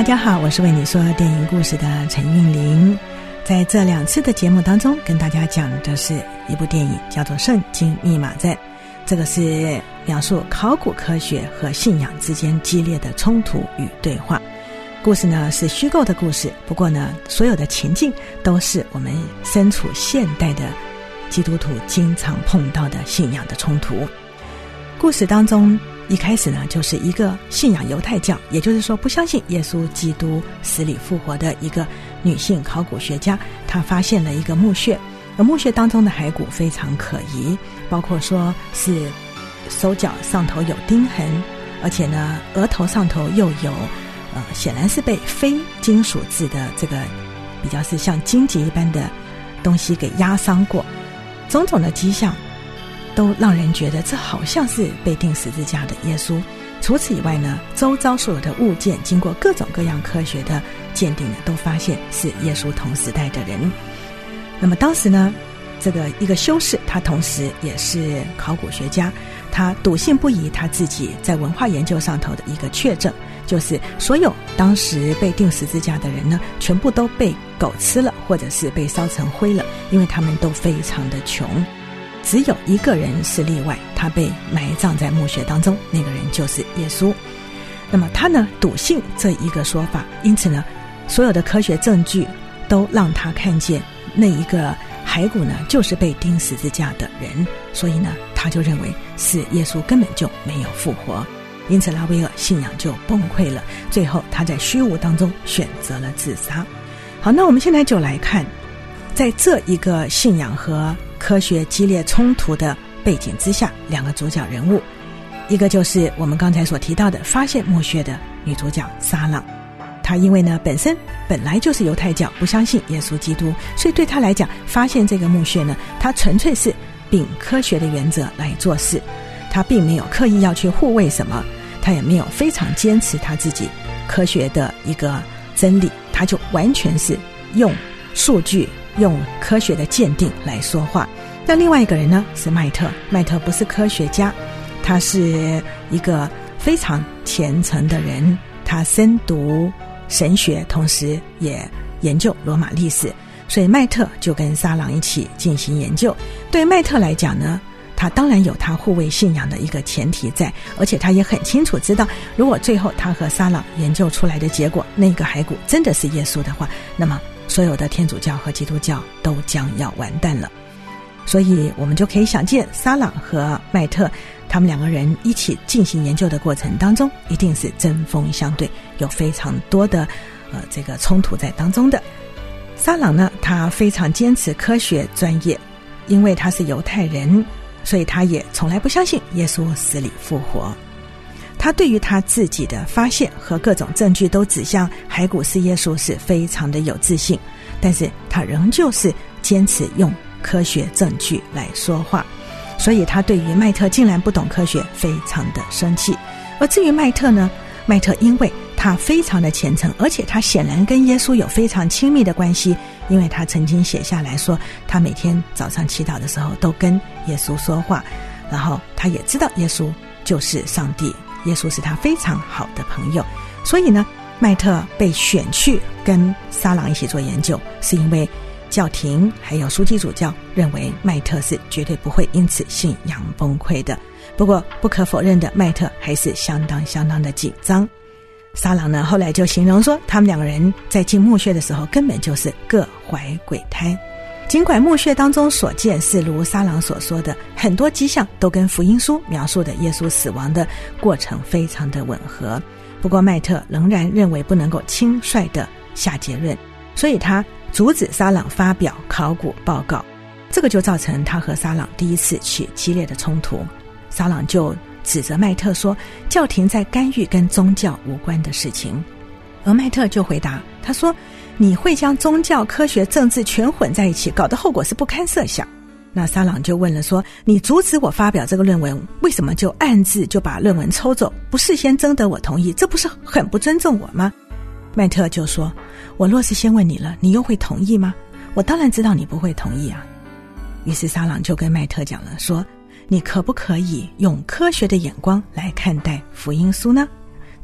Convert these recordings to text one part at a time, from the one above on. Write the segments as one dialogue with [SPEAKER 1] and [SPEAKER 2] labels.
[SPEAKER 1] 家好，我是为你说电影故事的陈韵玲。在这2次的节目当中，跟大家讲的是一部电影，叫做《圣经密码站》。这个是描述考古科学和信仰之间激烈的冲突与对话。故事呢是虚构的故事，不过呢，所有的情境都是我们身处现代的基督徒经常碰到的信仰的冲突。故事当中一开始呢，就是一个信仰犹太教，也就是说不相信耶稣基督死里复活的一个女性考古学家，她发现了一个墓穴，而墓穴当中的骸骨非常可疑，包括说是手脚上头有钉痕，而且呢额头上头又有显然是被非金属制的这个比较是像荆棘一般的东西给压伤过，种种的迹象都让人觉得这好像是被钉十字架的耶稣。除此以外呢，周遭所有的物件经过各种各样科学的鉴定呢，都发现是耶稣同时代的人。那么当时呢，这个一个修士，他同时也是考古学家，他笃信不疑他自己在文化研究上头的一个确证，就是所有当时被钉十字架的人呢，全部都被狗吃了，或者是被烧成灰了，因为他们都非常的穷。只有一个人是例外，他被埋葬在墓穴当中，那个人就是耶稣。那么他呢笃信这一个说法，因此呢所有的科学证据都让他看见那一个骸骨呢就是被钉十字架的人，所以呢他就认为是耶稣根本就没有复活，因此拉威尔信仰就崩溃了，最后他在虚无当中选择了自杀。好，那我们现在就来看，在这一个信仰和科学激烈冲突的背景之下，2个主角人物，一个就是我们刚才所提到的发现墓穴的女主角撒朗。她因为呢本来就是犹太教，不相信耶稣基督，所以对她来讲，发现这个墓穴呢，她纯粹是秉科学的原则来做事，她并没有刻意要去护卫什么，她也没有非常坚持她自己科学的一个真理，她就完全是用数据用科学的鉴定来说话。那另外一个人呢是麦特，麦特不是科学家，他是一个非常虔诚的人，他深读神学，同时也研究罗马历史，所以麦特就跟撒朗一起进行研究。对麦特来讲呢，他当然有他护卫信仰的一个前提在，而且他也很清楚知道，如果最后他和撒朗研究出来的结果，那个骸骨真的是耶稣的话，那么所有的天主教和基督教都将要完蛋了。所以我们就可以想见，撒朗和麦特他们2个人一起进行研究的过程当中，一定是针锋相对，有非常多的这个冲突在当中的。撒朗呢，他非常坚持科学专业，因为他是犹太人，所以他也从来不相信耶稣死里复活。他对于他自己的发现和各种证据都指向骸骨是耶稣是非常的有自信，但是他仍旧是坚持用科学证据来说话，所以他对于麦特竟然不懂科学非常的生气。而至于麦特呢，麦特因为他非常的虔诚，而且他显然跟耶稣有非常亲密的关系，因为他曾经写下来说，他每天早上祈祷的时候都跟耶稣说话，然后他也知道耶稣就是上帝，耶稣是他非常好的朋友。所以呢，麦特被选去跟撒朗一起做研究，是因为教廷还有枢机主教认为麦特是绝对不会因此信仰崩溃的。不过不可否认的，麦特还是相当的紧张。撒朗呢后来就形容说，他们2个人在进墓穴的时候根本就是各怀鬼胎。尽管墓穴当中所见是如撒朗所说的，很多迹象都跟福音书描述的耶稣死亡的过程非常的吻合，不过麦特仍然认为不能够轻率的下结论，所以他阻止撒朗发表考古报告，这个就造成他和撒朗第一次起激烈的冲突。撒朗就指责麦特说，教廷在干预跟宗教无关的事情，而麦特就回答，他说，你会将宗教、科学、政治全混在一起，搞得后果是不堪设想。那撒朗就问了说，你阻止我发表这个论文，为什么就暗自就把论文抽走，不事先征得我同意，这不是很不尊重我吗？麦特就说，我若是先问你了，你又会同意吗？我当然知道你不会同意啊。于是撒朗就跟麦特讲了，说，你可不可以用科学的眼光来看待福音书呢？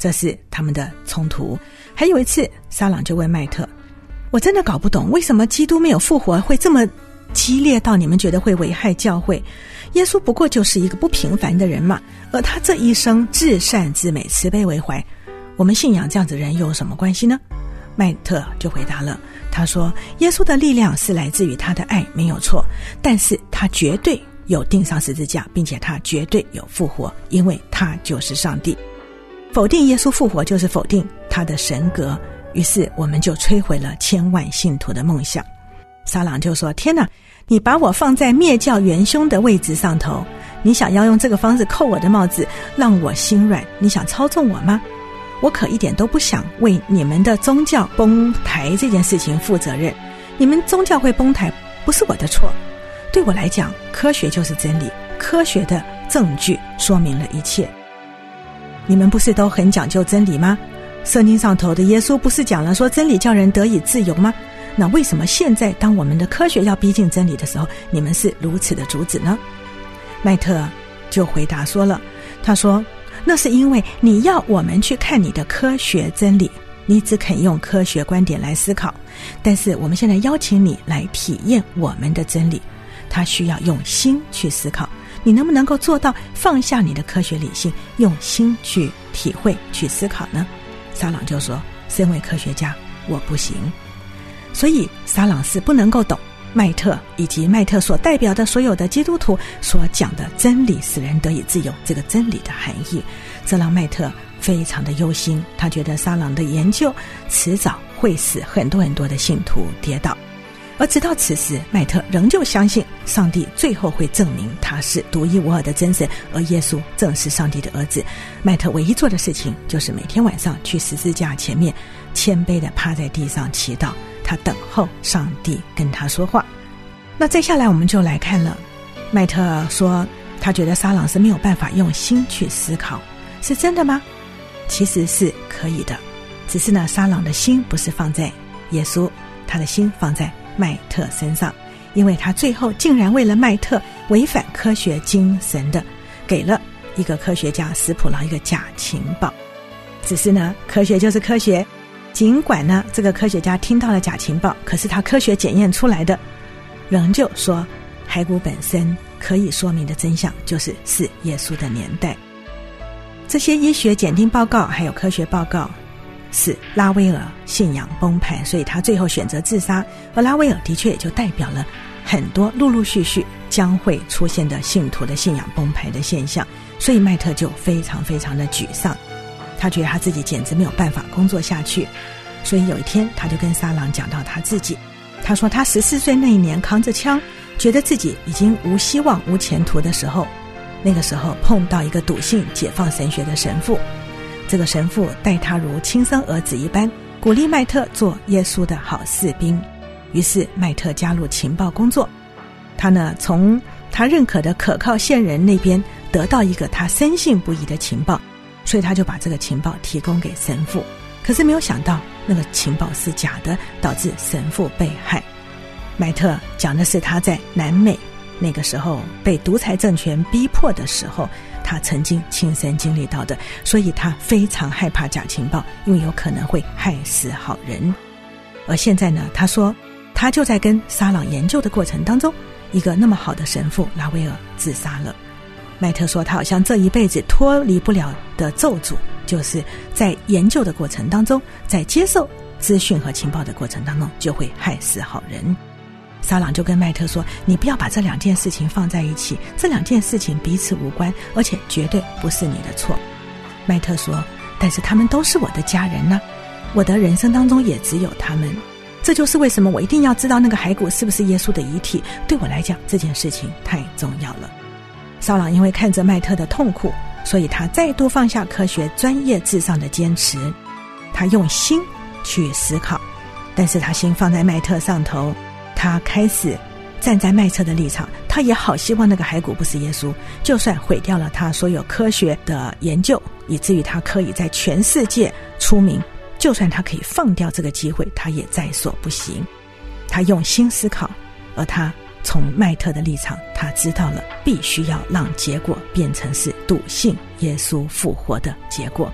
[SPEAKER 1] 这是他们的冲突。还有一次，撒朗就问麦特，我真的搞不懂为什么基督没有复活会这么激烈到你们觉得会危害教会。耶稣不过就是一个不平凡的人嘛，而他这一生至善至美，慈悲为怀，我们信仰这样子的人又有什么关系呢？麦特就回答了，他说耶稣的力量是来自于他的爱，没有错，但是他绝对有钉上十字架，并且他绝对有复活，因为他就是上帝。否定耶稣复活就是否定他的神格，于是我们就摧毁了千万信徒的梦想。撒朗就说，天哪，你把我放在灭教元凶的位置上头，你想要用这个方式扣我的帽子，让我心软，你想操纵我吗？我可一点都不想为你们的宗教崩台这件事情负责任，你们宗教会崩台不是我的错，对我来讲，科学就是真理，科学的证据说明了一切。你们不是都很讲究真理吗？圣经上头的耶稣不是讲了说真理叫人得以自由吗？那为什么现在当我们的科学要逼近真理的时候，你们是如此的阻止呢？麦特就回答说了，他说，那是因为你要我们去看你的科学真理，你只肯用科学观点来思考，但是我们现在邀请你来体验我们的真理，它需要用心去思考，你能不能够做到放下你的科学理性，用心去体会去思考呢？撒朗就说，身为科学家我不行。所以撒朗是不能够懂麦特以及麦特所代表的所有的基督徒所讲的真理使人得以自由这个真理的含义，这让麦特非常的忧心，他觉得撒朗的研究迟早会使很多很多的信徒跌倒。而直到此时，麦特仍旧相信上帝最后会证明他是独一无二的真神，而耶稣正是上帝的儿子。麦特唯一做的事情就是每天晚上去十字架前面谦卑地趴在地上祈祷，他等候上帝跟他说话。那接下来我们就来看了，麦特说他觉得撒朗是没有办法用心去思考，是真的吗？其实是可以的，只是呢，撒朗的心不是放在耶稣，他的心放在麦特身上，因为他最后竟然为了麦特违反科学精神的给了一个科学家史普朗一个假情报。只是呢，科学就是科学，尽管呢这个科学家听到了假情报，可是他科学检验出来的仍旧说骸骨本身可以说明的真相就是耶稣的年代。这些医学检定报告还有科学报告使拉威尔信仰崩盘，所以他最后选择自杀，而拉威尔的确也就代表了很多陆陆续续将会出现的信徒的信仰崩盘的现象。所以麦特就非常非常的沮丧，他觉得他自己简直没有办法工作下去。所以有一天他就跟撒朗讲到他自己，他说他14岁那一年扛着枪觉得自己已经无希望无前途的时候，那个时候碰到一个笃信解放神学的神父，这个神父待他如亲生儿子一般，鼓励麦特做耶稣的好士兵。于是麦特加入情报工作，他呢从他认可的可靠线人那边得到一个他深信不疑的情报，所以他就把这个情报提供给神父。可是没有想到那个情报是假的，导致神父被害。麦特讲的是他在南美那个时候被独裁政权逼迫的时候，他曾经亲身经历到的，所以他非常害怕假情报，因为有可能会害死好人。而现在呢，他说他就在跟撒朗研究的过程当中，一个那么好的神父拉威尔自杀了。麦特说他好像这一辈子脱离不了的咒诅，就是在研究的过程当中，在接受资讯和情报的过程当中就会害死好人。撒朗就跟麦特说，你不要把这两件事情放在一起，这两件事情彼此无关，而且绝对不是你的错。麦特说，但是他们都是我的家人呢，我的人生当中也只有他们，这就是为什么我一定要知道那个骸骨是不是耶稣的遗体，对我来讲这件事情太重要了。撒朗因为看着麦特的痛苦，所以他再度放下科学专业至上的坚持，他用心去思考，但是他心放在麦特上头，他开始站在麦特的立场，他也好希望那个骸骨不是耶稣，就算毁掉了他所有科学的研究，以至于他可以在全世界出名，就算他可以放掉这个机会，他也在所不行。他用心思考，而他从麦特的立场，他知道了必须要让结果变成是笃信耶稣复活的结果。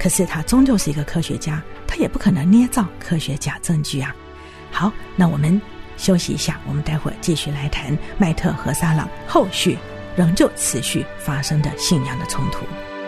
[SPEAKER 1] 可是他终究是一个科学家，他也不可能捏造科学假证据啊。好，那我们休息一下，我们待会儿继续来谈麦特和撒朗后续仍旧持续发生的信仰的冲突。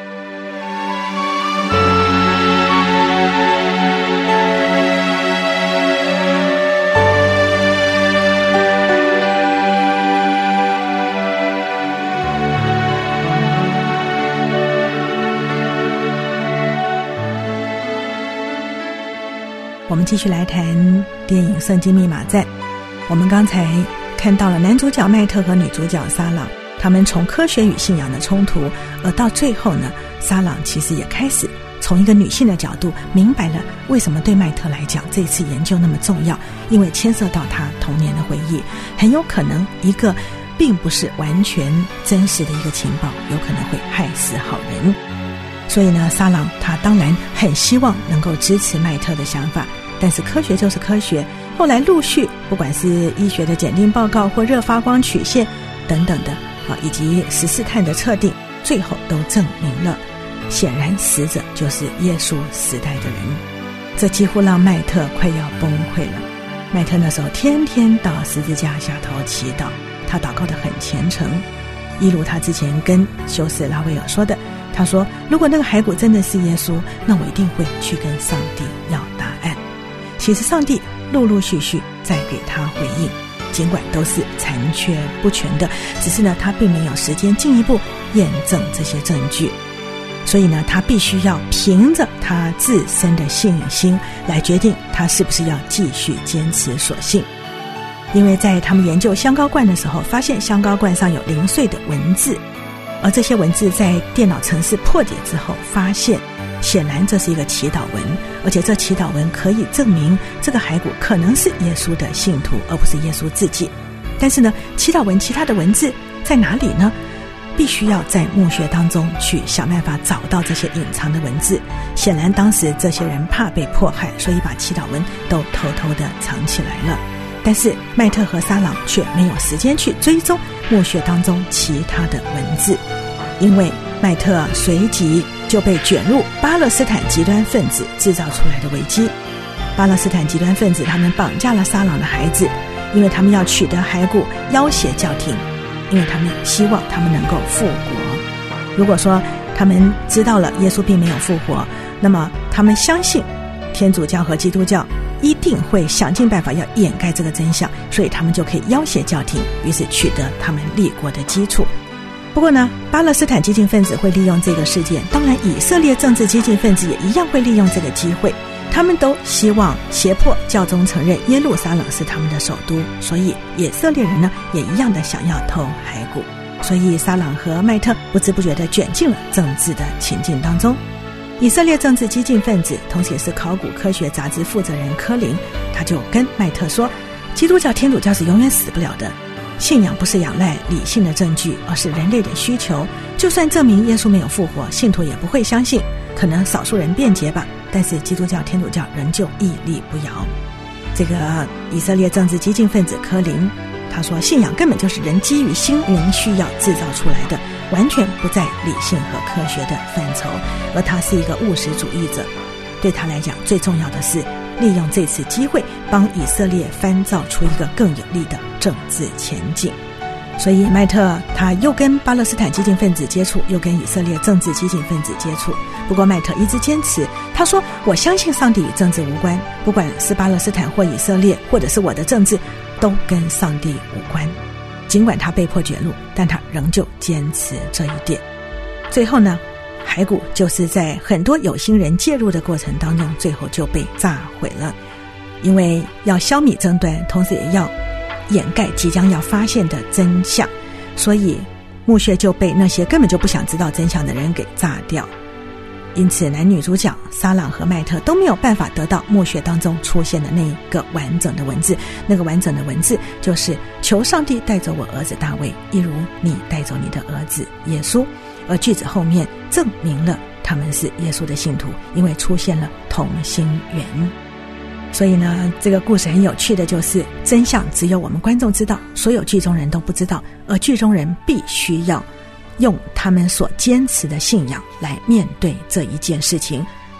[SPEAKER 1] 我们继续来谈电影《圣经密码站》。我们刚才看到了男主角麦特和女主角撒朗，他们从科学与信仰的冲突，而到最后呢，撒朗其实也开始从一个女性的角度明白了为什么对麦特来讲这次研究那么重要，因为牵涉到他童年的回忆，很有可能一个并不是完全真实的一个情报，有可能会害死好人。所以呢，撒朗他当然很希望能够支持麦特的想法，但是科学就是科学，后来陆续不管是医学的检定报告或热发光曲线等等的以及14碳的测定，最后都证明了显然死者就是耶稣时代的人。这几乎让麦特快要崩溃了。麦特那时候天天到十字架下头祈祷，他祷告得很虔诚，一如他之前跟修士拉威尔说的，他说如果那个骸骨真的是耶稣，那我一定会去跟上帝要答案。其实上帝陆陆续续在给他回应，尽管都是残缺不全的，只是呢他并没有时间进一步验证这些证据，所以呢他必须要凭着他自身的信心来决定他是不是要继续坚持所信。因为在他们研究香膏罐的时候，发现香膏罐上有零碎的文字，而这些文字在电脑程式破解之后，发现显然这是一个祈祷文，而且这祈祷文可以证明这个骸骨可能是耶稣的信徒，而不是耶稣自己。但是呢，祈祷文其他的文字在哪里呢？必须要在墓穴当中去想办法找到这些隐藏的文字。显然当时这些人怕被迫害，所以把祈祷文都偷偷的藏起来了。但是麦特和撒朗却没有时间去追踪墓穴当中其他的文字，因为麦特随即就被卷入巴勒斯坦极端分子制造出来的危机。巴勒斯坦极端分子他们绑架了撒朗的孩子，因为他们要取得骸骨要挟教廷，因为他们希望他们能够复活。如果说他们知道了耶稣并没有复活，那么他们相信天主教和基督教一定会想尽办法要掩盖这个真相，所以他们就可以要挟教廷，于是取得他们立国的基础。不过呢，巴勒斯坦激进分子会利用这个事件，当然以色列政治激进分子也一样会利用这个机会，他们都希望胁迫教宗承认耶路撒冷是他们的首都，所以以色列人呢也一样的想要偷骸骨，所以撒朗和麦特不知不觉地卷进了政治的情境当中。以色列政治激进分子同时也是考古科学杂志负责人科林，他就跟麦特说，基督教天主教是永远死不了的，信仰不是仰赖理性的证据，而是人类的需求，就算证明耶稣没有复活，信徒也不会相信，可能少数人辩解吧，但是基督教天主教仍旧屹立不摇。这个以色列政治激进分子科林他说，信仰根本就是人基于心灵需要制造出来的，完全不在理性和科学的范畴，而他是一个务实主义者，对他来讲最重要的是利用这次机会帮以色列翻造出一个更有利的政治前景。所以麦特他又跟巴勒斯坦激进分子接触，又跟以色列政治激进分子接触。不过麦特一直坚持，他说，我相信上帝与政治无关，不管是巴勒斯坦或以色列，或者是我的政治，都跟上帝无关。尽管他被迫卷入，但他仍旧坚持这一点。最后呢，骸骨就是在很多有心人介入的过程当中，最后就被炸毁了。因为要消弭争端，同时也要掩盖即将要发现的真相，所以墓穴就被那些根本就不想知道真相的人给炸掉。因此男女主角撒朗和麦特都没有办法得到墓穴当中出现的那个完整的文字，那个完整的文字就是求上帝带走我儿子大卫，一如你带走你的儿子耶稣。而句子后面证明了他们是耶稣的信徒，因为出现了同心圆。所以呢，这个故事很有趣的就是真相只有我们观众知道，所有剧中人都不知道，而剧中人必须要用他们所坚持的信仰来面对这一件事情，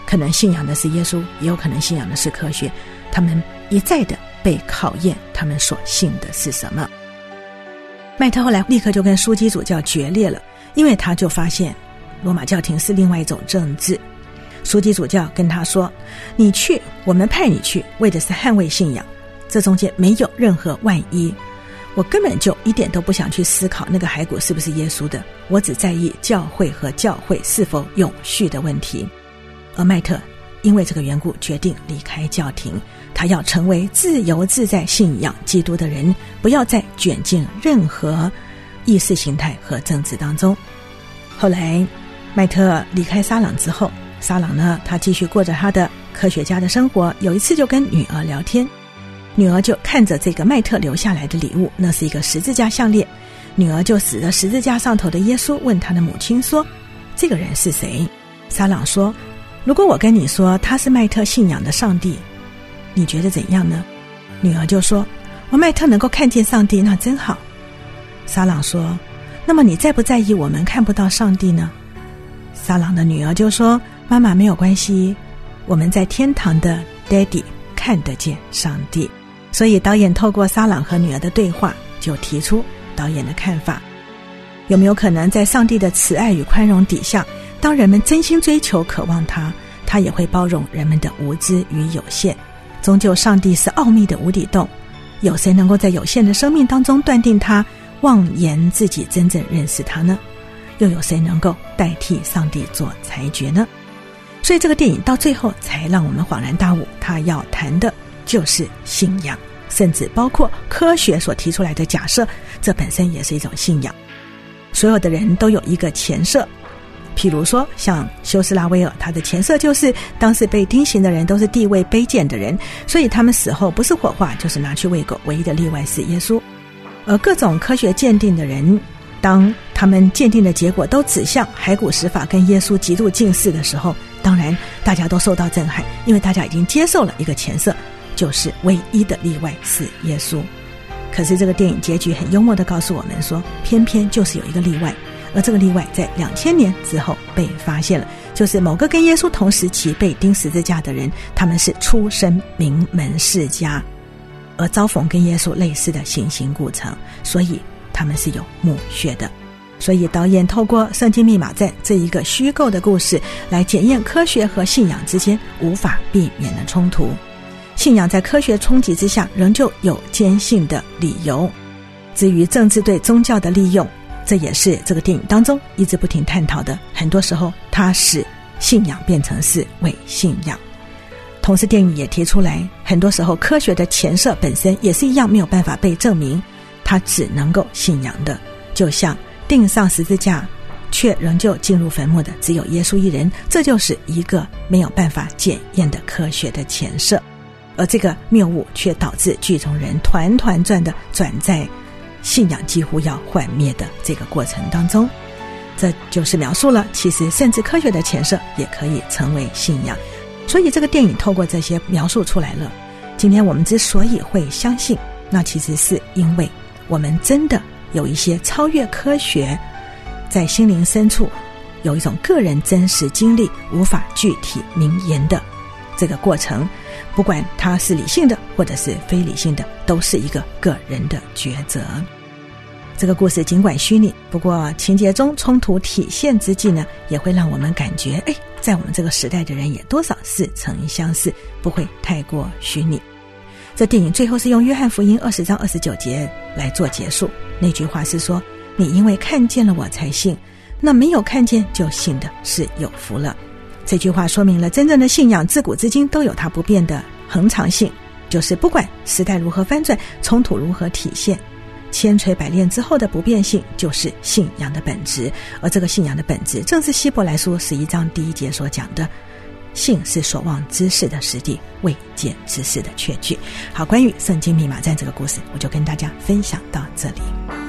[SPEAKER 1] 可能信仰的是耶稣，也有可能信仰的是科学，他们一再的被考验，他们所信的是什么。麦特后来立刻就跟枢机主教决裂了，因为他就发现罗马教廷是另外一种政治。枢机主教跟他说，你去，我们派你去，为的是捍卫信仰，这中间没有任何万一，我根本就一点都不想去思考那个骸骨是不是耶稣的，我只在意教会和教会是否永续的问题。而麦特因为这个缘故决定离开教廷，他要成为自由自在信仰基督的人，不要再卷进任何意识形态和政治当中。后来麦特离开沙朗之后，沙朗呢，他继续过着他的科学家的生活，有一次就跟女儿聊天，女儿就看着这个麦特留下来的礼物，那是一个十字架项链，女儿就指着十字架上头的耶稣问他的母亲说，这个人是谁？沙朗说，如果我跟你说他是麦特信仰的上帝，你觉得怎样呢？女儿就说，我麦特能够看见上帝，那真好。沙朗说，那么你在不在意我们看不到上帝呢？沙朗的女儿就说，妈妈没有关系，我们在天堂的 Daddy 看得见上帝。所以导演透过沙朗和女儿的对话，就提出导演的看法，有没有可能在上帝的慈爱与宽容底下，当人们真心追求渴望他也会包容人们的无知与有限。终究上帝是奥秘的无底洞，有谁能够在有限的生命当中断定他，妄言自己真正认识他呢？又有谁能够代替上帝做裁决呢？所以这个电影到最后才让我们恍然大悟，他要谈的就是信仰，甚至包括科学所提出来的假设，这本身也是一种信仰。所有的人都有一个前设，譬如说像休斯拉威尔，他的前设就是当时被钉刑的人都是地位卑贱的人，所以他们死后不是火化就是拿去喂狗，唯一的例外是耶稣。而各种科学鉴定的人，当他们鉴定的结果都指向骸骨石法跟耶稣极度近似的时候，当然大家都受到震撼，因为大家已经接受了一个前设，就是唯一的例外是耶稣。可是这个电影结局很幽默地告诉我们说，偏偏就是有一个例外，而这个例外在2000年之后被发现了，就是某个跟耶稣同时期被钉十字架的人，他们是出身名门世家，而遭逢跟耶稣类似的行刑过程，所以他们是有墓穴的。所以导演透过圣经密码站这一个虚构的故事，来检验科学和信仰之间无法避免的冲突。信仰在科学冲击之下仍旧有坚信的理由，至于政治对宗教的利用，这也是这个电影当中一直不停探讨的，很多时候它使信仰变成是伪信仰。同时电影也提出来，很多时候科学的前设本身也是一样没有办法被证明，它只能够信仰的，就像钉上十字架却仍旧进入坟墓的只有耶稣一人，这就是一个没有办法检验的科学的前设。而这个谬误却导致剧中人团团转的转在信仰几乎要幻灭的这个过程当中。这就是描述了其实甚至科学的前设也可以成为信仰。所以这个电影透过这些描述出来了，今天我们之所以会相信，那其实是因为我们真的有一些超越科学，在心灵深处有一种个人真实经历无法具体明言的这个过程，不管它是理性的或者是非理性的，都是一个个人的抉择。这个故事尽管虚拟，不过情节中冲突体现之际呢，也会让我们感觉在我们这个时代的人也多少似曾相识，不会太过虚拟。这电影最后是用约翰福音20章29节来做结束，那句话是说，你因为看见了我才信，那没有看见就信的是有福了。这句话说明了真正的信仰自古至今都有它不变的恒常性，就是不管时代如何翻转，冲突如何体现，千锤百炼之后的不变性就是信仰的本质。而这个信仰的本质正是希伯来书11章第1节所讲的，信是所望之事的实地，未见之事的确据。好，关于圣经密码站这个故事，我就跟大家分享到这里。